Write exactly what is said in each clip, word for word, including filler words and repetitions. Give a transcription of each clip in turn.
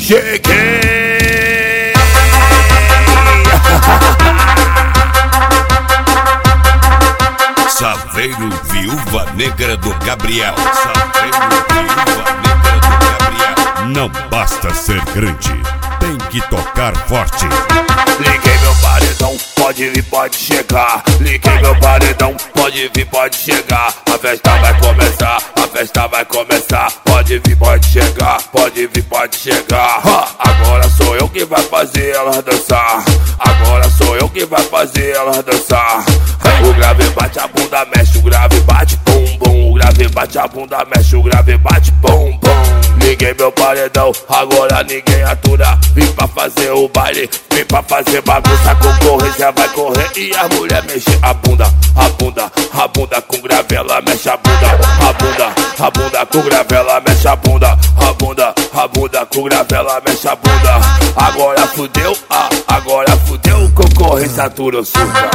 Cheguei! Saveiro Viúva Negra do Gabriel. Saveiro Viúva Negra do Gabriel. Não basta ser grande, tem que tocar forte. Liguei meu paredão, pode vir, pode chegar. Liguei meu paredão, pode vir, pode chegar. A festa vai começar, a festa vai começar. Pode vir, pode chegar, pode vir, pode chegar. Ha! Agora sou eu que vai fazer elas dançar. Agora sou eu que vai fazer elas dançar. O grave bate a bunda, mexe, o grave bate, bum, bum. O grave bate a bunda, mexe, o grave bate, bum, bum. Liguei meu paredão, agora ninguém atura. Vim pra fazer o baile, vim pra fazer bagunça. A concorrência vai correr e a mulher mexe a bunda. A bunda, a bunda com gravela, mexe a bunda. A bunda, a bunda com gravela, mexe a bunda. A bunda, a bunda com gravela, mexe a bunda. Agora fudeu, ah, agora fudeu. Concorrência atura, surta.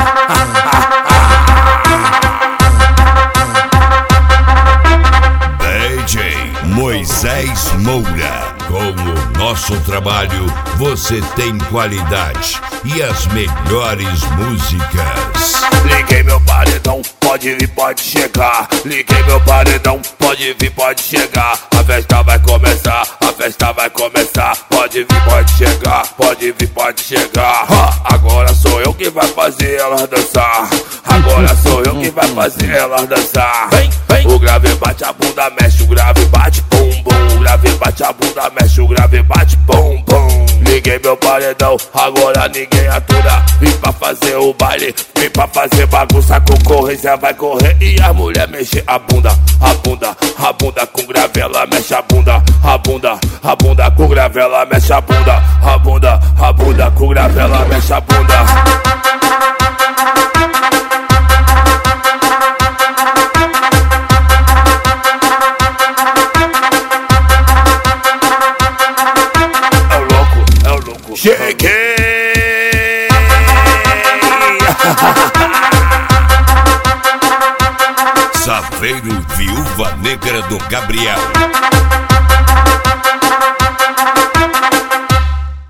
D J Moisés Moura. Com o nosso trabalho, você tem qualidade e as melhores músicas. Liguei meu paredão, pode vir, pode chegar. Liguei meu paredão, pode vir, pode chegar. A festa vai começar, a festa vai começar. Pode vir, pode chegar, pode vir, pode chegar. Ha! Agora sou eu que vai fazer elas dançar. Agora sou eu que vai fazer elas dançar. Vem, vem. O grave bate a bunda, mexe, o grave bate, bum, bum. O grave bate a bunda, mexe, o grave bate, bum, bum. Liguei meu paredão, agora ninguém atura. Vim pra fazer o baile, vim pra fazer bagunça. A concorrência vai correr e a mulher mexe a bunda. A bunda, a bunda com gravela, mexe a bunda. A bunda, a bunda com gravela, mexe a bunda. A bunda, a bunda com gravela, mexe a bunda. Cheguei! Saveiro Viúva Negra do Gabriel.